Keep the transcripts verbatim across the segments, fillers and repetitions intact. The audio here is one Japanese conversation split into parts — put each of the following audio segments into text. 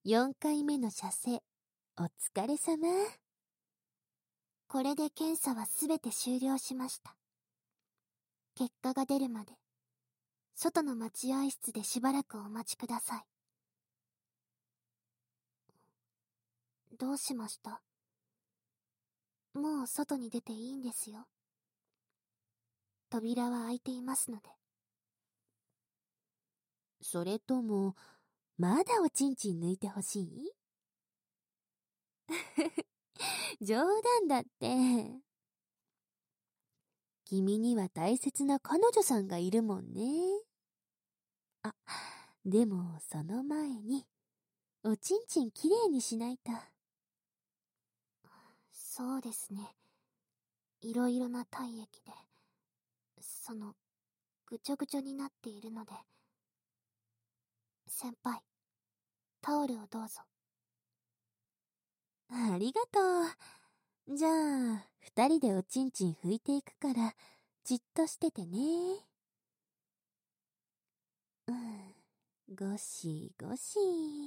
よんかいめの射精、お疲れ様。これで検査はすべて終了しました。結果が出るまで、外の待合室でしばらくお待ちください。どうしました？もう外に出ていいんですよ。扉は開いていますので。それとも、まだおちんちん抜いてほしい？冗談だって。君には大切な彼女さんがいるもんね。あ、でもその前に、おちんちんきれいにしないと。そうですね。いろいろな体液で、その、ぐちょぐちょになっているので。先輩、タオルをどうぞ。ありがとう。じゃあ、二人でおちんちん拭いていくから、じっとしててね。うん、ゴシゴシ。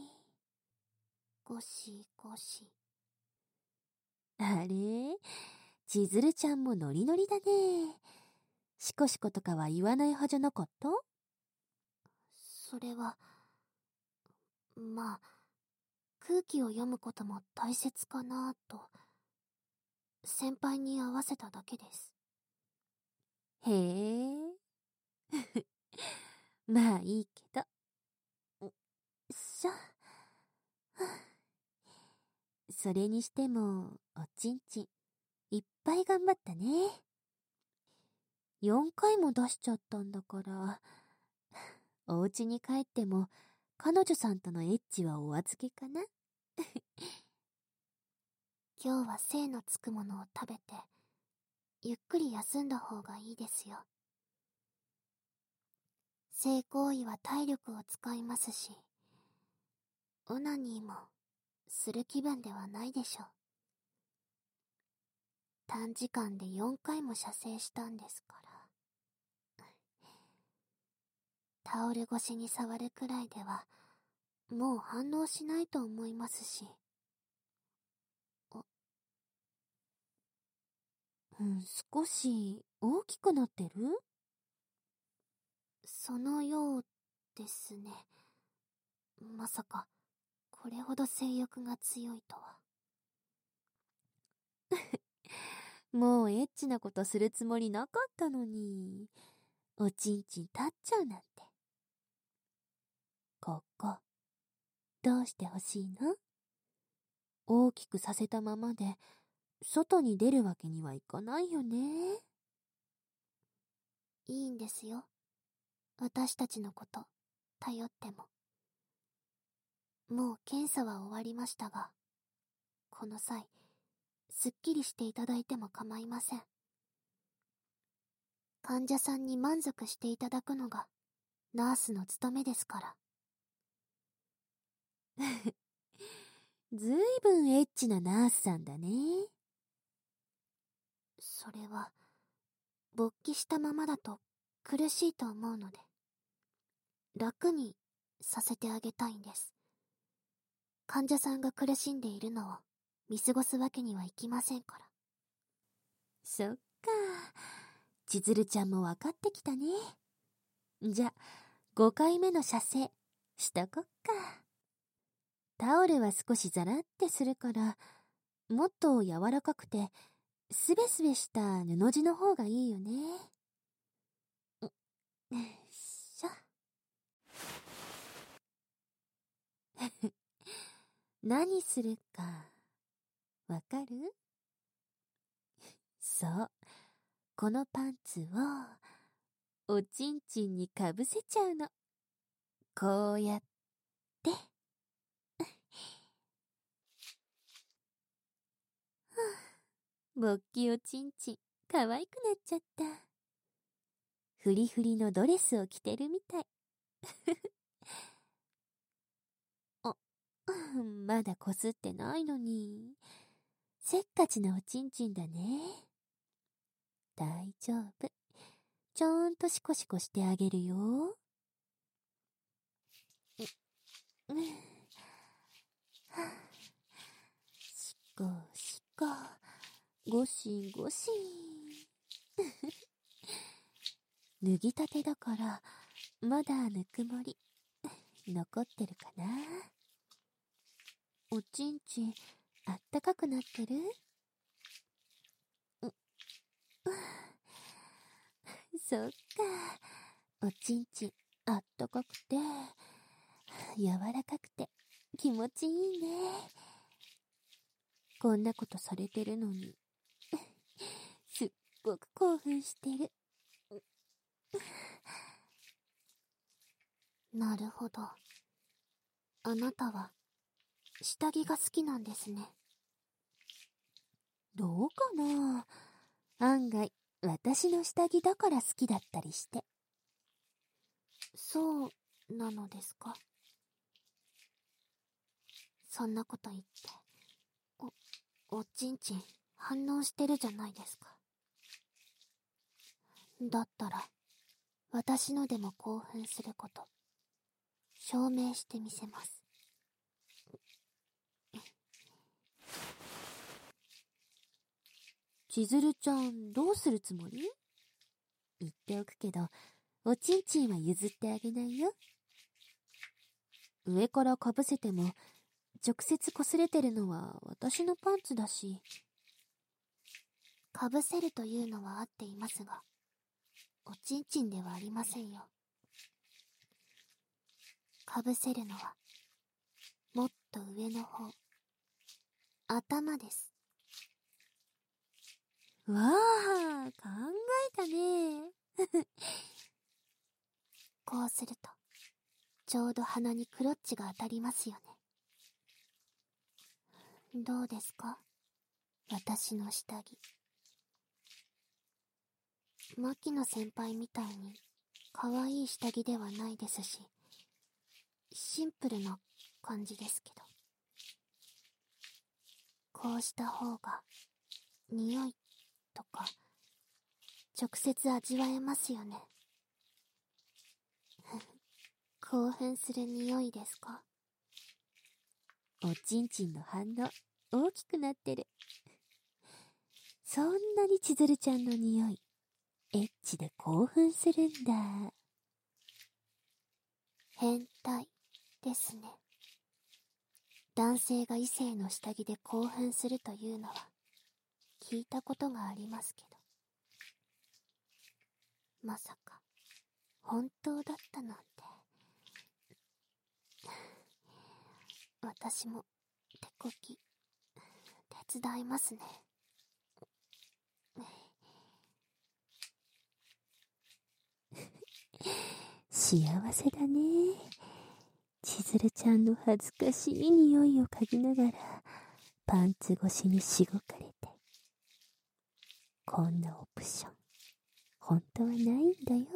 ゴシゴシ。あれ？千鶴ちゃんもノリノリだね。シコシコとかは言わない派じゃなかった？それは、まあ、空気を読むことも大切かなと、先輩に合わせただけです。へえ。まあいいけど。よっしょ。それにしても、おちんちん、いっぱい頑張ったね。よんかいも出しちゃったんだから、お家に帰っても、彼女さんとのエッチはお預けかな。今日は精のつくものを食べて、ゆっくり休んだ方がいいですよ。性行為は体力を使いますし、オナニーもする気分ではないでしょう。短時間でよんかいも射精したんですから。タオル越しに触るくらいでは、もう反応しないと思いますし。うん、少し大きくなってる？そのようですね。まさか、これほど性欲が強いとは。もうエッチなことするつもりなかったのに、おちんちん立っちゃうなんて。ここ、どうしてほしいの？大きくさせたままで、外に出るわけにはいかないよね。いいんですよ。私たちのこと、頼っても。もう検査は終わりましたが、この際、すっきりしていただいても構いません。患者さんに満足していただくのが、ナースの務めですから。ずいぶんエッチなナースさんだね。それは、勃起したままだと苦しいと思うので、楽にさせてあげたいんです。患者さんが苦しんでいるのを見過ごすわけにはいきませんから。そっか。千鶴ちゃんも分かってきたね。じゃ、ごかいめの射精、しとこっか。タオルは少しザラってするから、もっと柔らかくて、すべすべした布地の方がいいよね。よいしょ。何するか、わかる？そう。このパンツを、おちんちんにかぶせちゃうの。こうやって。勃起おちんちん、可愛くなっちゃった。フリフリのドレスを着てるみたい。あ、まだこすってないのに。せっかちなおちんちんだね。大丈夫。ちゃんとシコシコしてあげるよ。 こしこ、ゴシゴシ。脱ぎたてだから、まだぬくもり、残ってるかな。おちんちん、あったかくなってる？う、そっか。おちんちん、あったかくて、柔らかくて、気持ちいいね。こんなことされてるのに、すっごく興奮してる。なるほど。あなたは、下着が好きなんですね。どうかな？案外、私の下着だから好きだったりして。そうなのですか？そんなこと言って、お、おちんちん反応してるじゃないですか。だったら、私のでも興奮すること、証明してみせます。千鶴ちゃん、どうするつもり？言っておくけど、おちんちんは譲ってあげないよ。上からかぶせても、直接擦れてるのは私のパンツだし。かぶせるというのは合っていますが、おちんちんではありませんよ。かぶせるのは、もっと上の方、頭です。わあ、考えたね。こうすると、ちょうど鼻にクロッチが当たりますよね。どうですか？私の下着。牧野先輩みたいに、可愛い下着ではないですし、シンプルな感じですけど。こうした方が、匂いとか、直接味わえますよね。興奮する匂いですか？おちんちんの反応、大きくなってる。そんなに千鶴ちゃんの匂い、エッチで興奮するんだ。変態ですね。男性が異性の下着で興奮するというのは、聞いたことがありますけど。まさか、本当だったなんて。私も、手こき、手伝いますね。幸せだね。千鶴ちゃんの恥ずかしい匂いを嗅ぎながら、パンツ越しにしごかれて。こんなオプション、本当はないんだよ。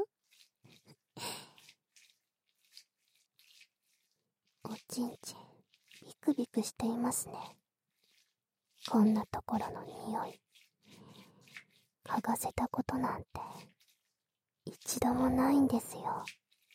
おちんちん、ビクビクしていますね。こんなところの匂い、嗅がせたことなんて、一度もないんですよ。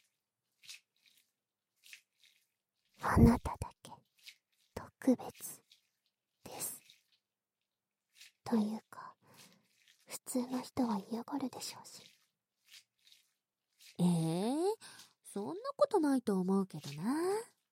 あなただけ、特別、です。というか、普通の人は嫌がるでしょうし。ええー、そんなことないと思うけどな。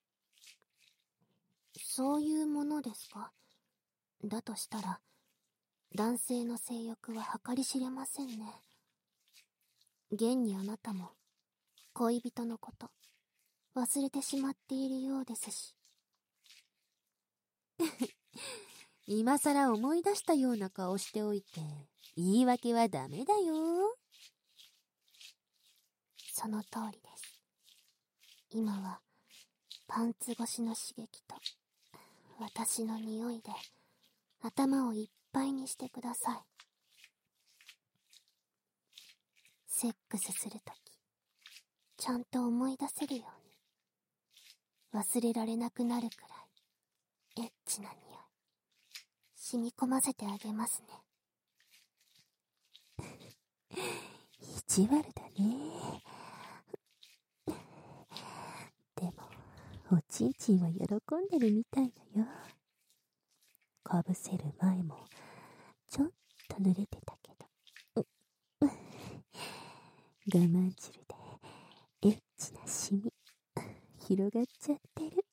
そういうものですか？だとしたら、男性の性欲は計り知れませんね。現にあなたも、恋人のこと、忘れてしまっているようですし。今さら思い出したような顔しておいて、言い訳はダメだよ。その通りです。今は、パンツ越しの刺激と、私の匂いで、頭をいっぱいにしてください。セックスするとき、ちゃんと思い出せるように、忘れられなくなるくらい、エッチな匂い、染み込ませてあげますね。意地悪だね。でも、おちんちんは喜んでるみたいだよ。 かぶせる前もちょっと濡れてたけど、う我慢汁でエッチなシミ広がっちゃってる。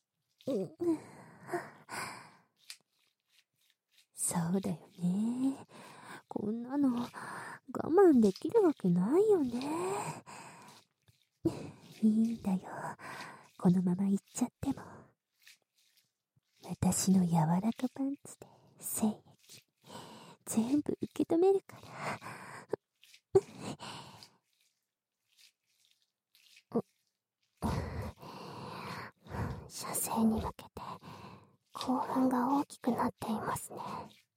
そうだよね。こんなの我慢できるわけないよね。いいんだよ。このまま行っちゃっても。私の柔らかパンツで精液全部受け止めるから。 射精に向けて興奮が大きくなっていますね。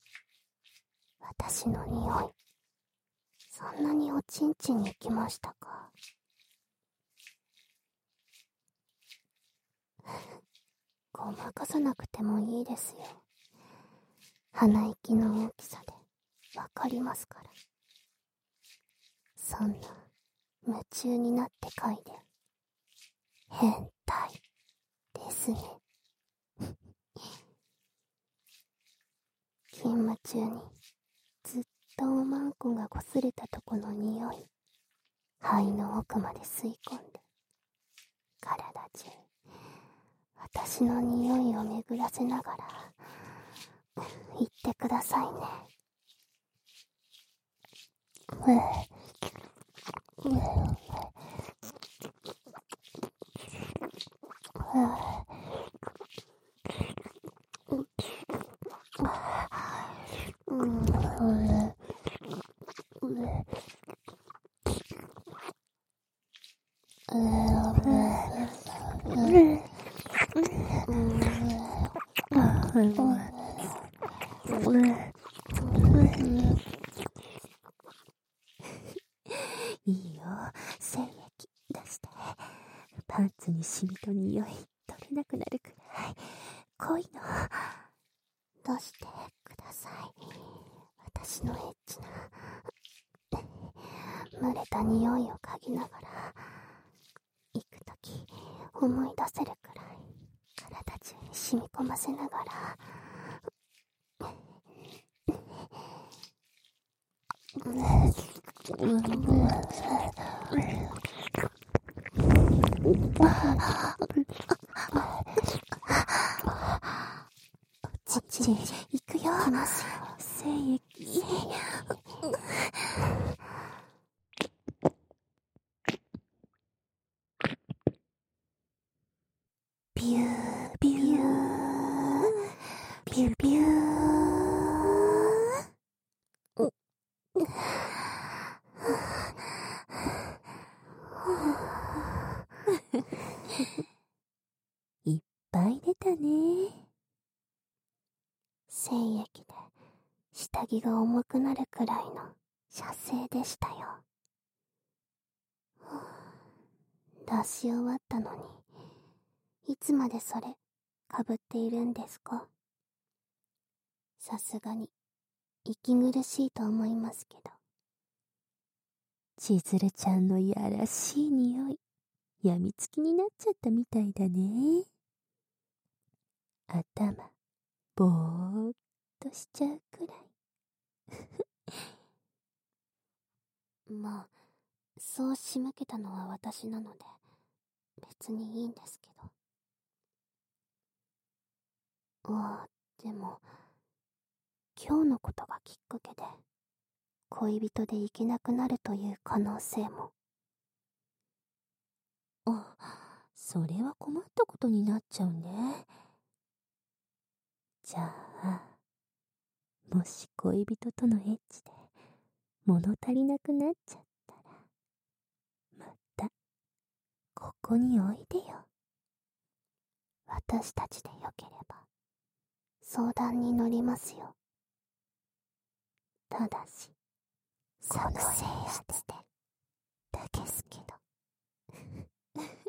私の匂い、そんなにおちんちんに行きましたか？ごまかさなくてもいいですよ。鼻息の大きさでわかりますから。そんな夢中になって嗅いで変態ですね。勤務中にずっとおまんこがこすれたとこの匂い、肺の奥まで吸い込んで体中私の匂いを巡らせながら言ってくださいね。ううういいよ、精液出して。パンツにシミと匂い取れなくなるくらい濃いの。 出してください。私のエッチな蒸れた匂いを嗅ぎながら行くとき思い出せるくらい体中に染み込ませながらこっちに行くよ。来ますよ。 精液ビュービュービュービュー。 いっぱい出たね。 精液で下着が重くなるくらいの射精でしたよ。出し終わったのにいつまでそれかぶっているんですか？さすがに息苦しいと思いますけど。 千鶴ちゃんのやらしい匂いやみつきになっちゃったみたいだね。頭ぼーっとしちゃうくらい。 まあそう仕向けたのは私なので別にいいんですけど。ああ、でも今日のことがきっかけで恋人で行けなくなるという可能性も。 あ、それは困ったことになっちゃうね。じゃあ、もし恋人とのエッチで物足りなくなっちゃったら、またここにおいでよ。 私たちでよければ相談に乗りますよ。ただしこの性質でだけすけど。